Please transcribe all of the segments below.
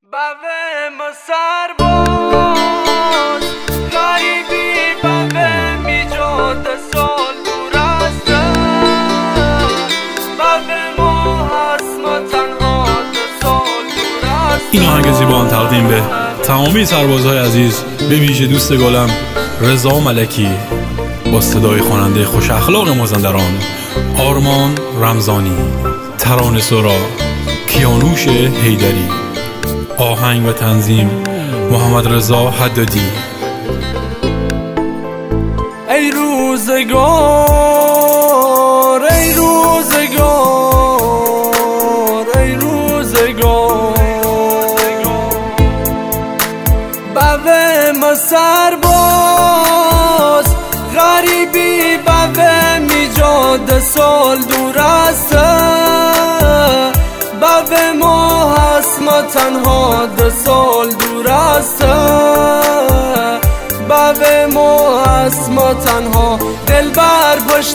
بوه ما سرباز غریبی بوه میجاد سال دور هستن بوه ما هست ما تنها سال دور هستن. این آهنگ زیبا تقدیم به تمامی سربازهای عزیز، به ویژه دوست گلم رضا ملکی با صدای خواننده خوش اخلاق مازندران آرمان رمضانی، ترانه سرا کیانوش حیدری، آهنگ و تنظیم محمد رضا حدادی. ای روزگار ای روزگار ای روزگار بوه ما سرباز غریبی بوه میجاد سال دور هستن بوه ما هست ما تنها 2 سال دور هستن بوه ما هست ما تنها دل بر پشت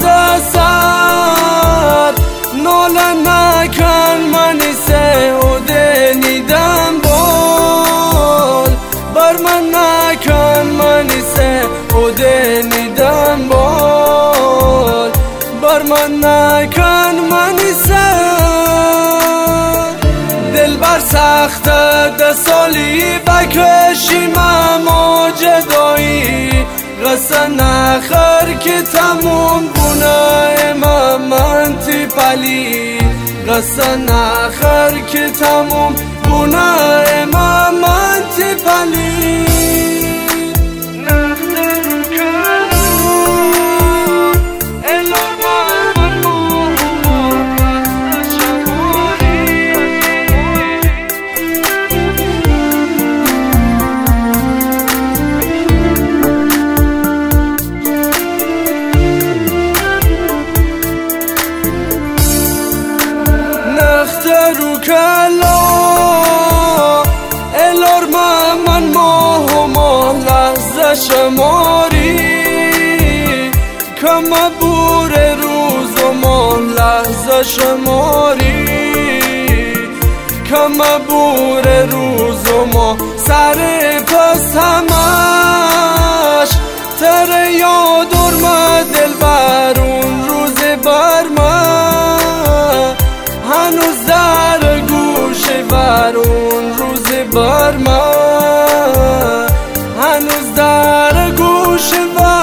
سر ناله نکن منی سه و دنیدم بال بر من نکن منی سه و دنیدم بال بر من نکن منی سه دل بر سخت 10 سالی بکشیم اما جدایی قصه نخر که تموم بونه من تیپلی قصه نخر که تموم بونه من تیپلی رو کلا الار من ماه و ماه لحظه شماری کم بور روز و ماه لحظه شماری کم بور روز و ماه سر پس همش تر یاد دل بر اون روز بر من هنوز در گوشه بر اون روز بر من هنوز در گوشه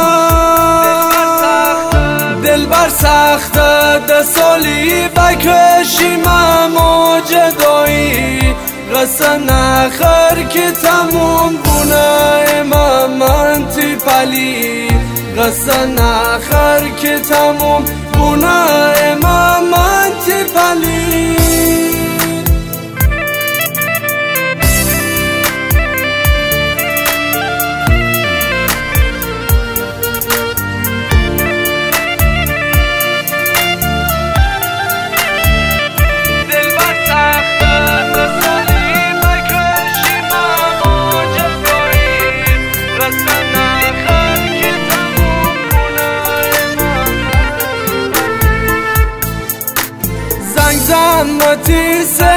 بر دل بر سخت 10 سالی بکشیم اما جدایی قصه نخر که تموم بونه من تیپلی قصه نخر که تموم بونه من تیپلی متیسه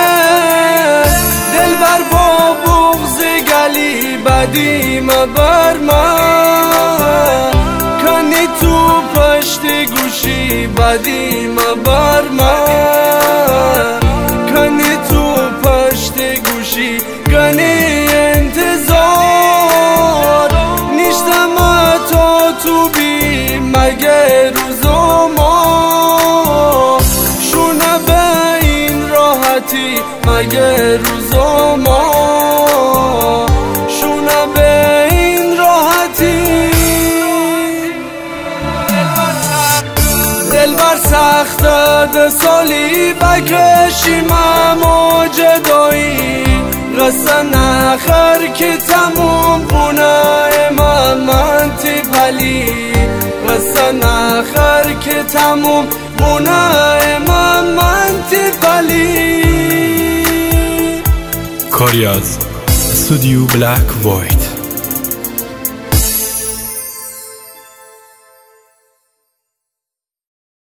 دل بر با بغض گلی بدی مبر من کنی تو پشت گوشی بدی مبر من کنی تو پشت گوشی کنی انتظار نیشتم تا تو بی مگه روز و ما شونه به این راحتی مگه روز و ما شونه به این راحتی دل بر سخت 10 سالی بکشیم اما جدایی قصه نخر که تموم بونه من تیپلی قصه نخر که تموم بونه من تیپلی. کاری از استودیو بلک وایت.